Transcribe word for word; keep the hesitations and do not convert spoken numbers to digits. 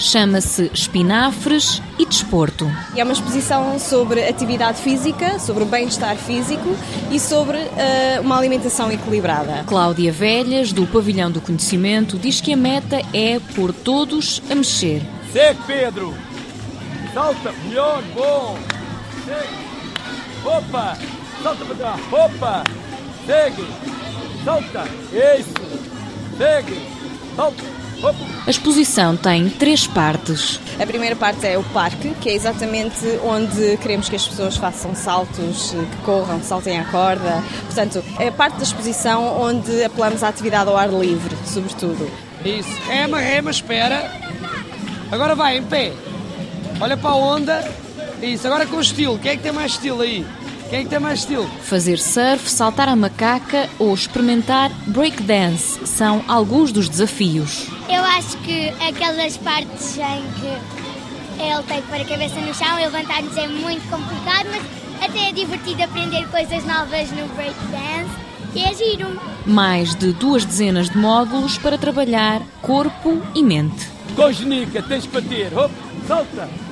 Chama-se Espinafres e Desporto. É uma exposição sobre atividade física, sobre o bem-estar físico e sobre uh, uma alimentação equilibrada. Cláudia Velhas, do Pavilhão do Conhecimento, diz que a meta é pôr todos a mexer. Segue, Pedro! Salta! Melhor! Bom! Segue! Opa! Salta para trás! Opa! Segue! Salta! Isso! Segue! Salta! Opa! A exposição tem três partes. A primeira parte é o parque, que é exatamente onde queremos que as pessoas façam saltos, que corram, saltem à corda. Portanto, é a parte da exposição onde apelamos à atividade ao ar livre, sobretudo. Isso. Rema, rema, espera. Agora vai, em pé. Olha para a onda. Isso, agora com estilo. Quem é que tem mais estilo aí? Quem é que tem mais estilo? Fazer surf, saltar a macaca ou experimentar breakdance são alguns dos desafios. Eu acho que aquelas partes em que ele tem que pôr a cabeça no chão e levantar-nos é muito complicado, mas até é divertido aprender coisas novas no breakdance e é giro. Mais de duas dezenas de módulos para trabalhar corpo e mente. Congénica, tens que bater. Hop, salta!